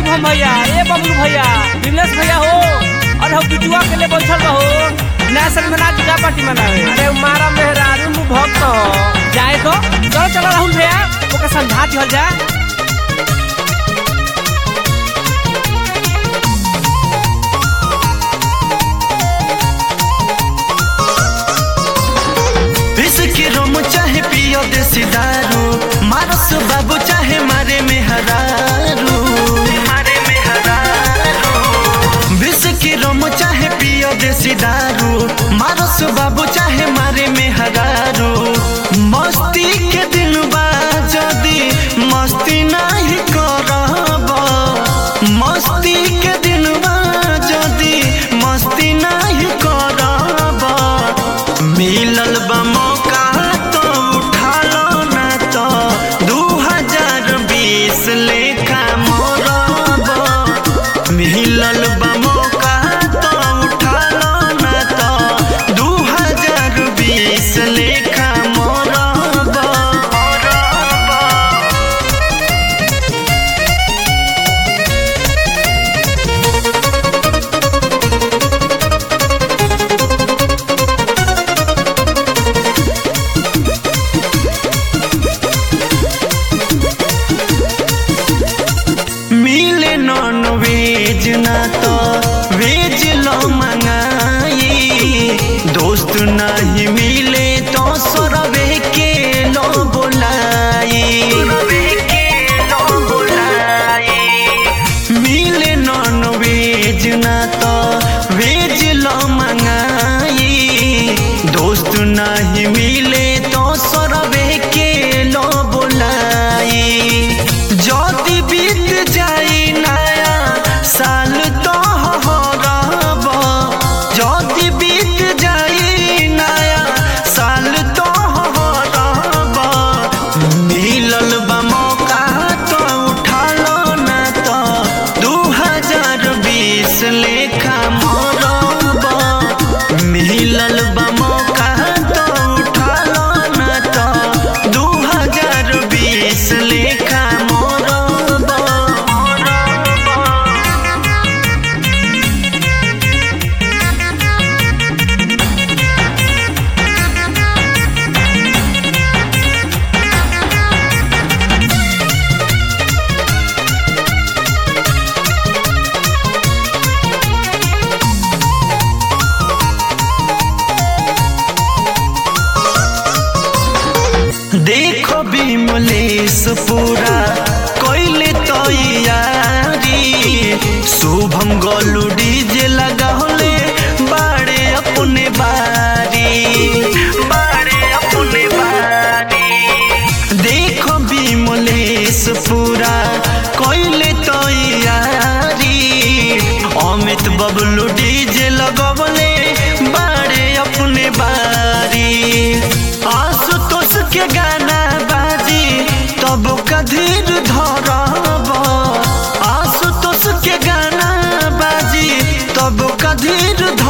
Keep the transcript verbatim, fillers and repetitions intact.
शुभम भैया, ए बबलू भैया, दिनेश भैया हो, और हम बिटुआ के लिए बैठल रहो नेशनल में नाच का पार्टी मनावे। अरे मारा मेहरारू मु भक्त हो जाए तो चलो चलो राहुल भैया ओके समझा दिहल जा। इसके रोम चाहे पियो देसी दारू, मारस बाबू चाहे मारे में हरारू, मारे में हरारू। विष की रोम चाहे पियो देसी दारू, मारस बाबू चाहे मारे में हरारू। मस्ती के दिन बा जदी मस्ती नहीं करब, मस्ती के दिन बा जदी मस्ती नहीं करब। मिलल बा मौका तो उठा लो ना तो दू हजार बीस लेखा मोरब। मिलल बा मौका तो उठा लो ना तो दू हजार बीस लेखा मोरब। मिले नॉन वेज ना तो वेज लो मंगाई, दोस्त नहीं मिले तो सरवे के लो बुलाई, मिले नॉन वेज ना तो वेज लो मंगाई, दोस्त नहीं मिले तो सरवे के लो बुलाई। ज्योति बीत जाई नया साल तो हरब, ज्योति बीत जाई नया साल तो हरब। मिलल बा मौका तो उठा लो ना तो दू हजार बीस लेखा मोरब। मिलल बा मौका तो उठा लो ना तो दू हजार बीस लेखा मोरब। देखो विमलेश पूरा कोइले तो यारी, शुभम गोलू डीजे लगाले बाड़े अपने बारी, बाड़े अपने बारी। देखो विमलेश पूरा कोइले तो यारी, अमित बबलू डीजे लगवले बाड़े अपने बारी। आशुतोष के गाना बाजी तब कधीर धरब, आशुतोष के गाना बाजी तब कधीर धरब।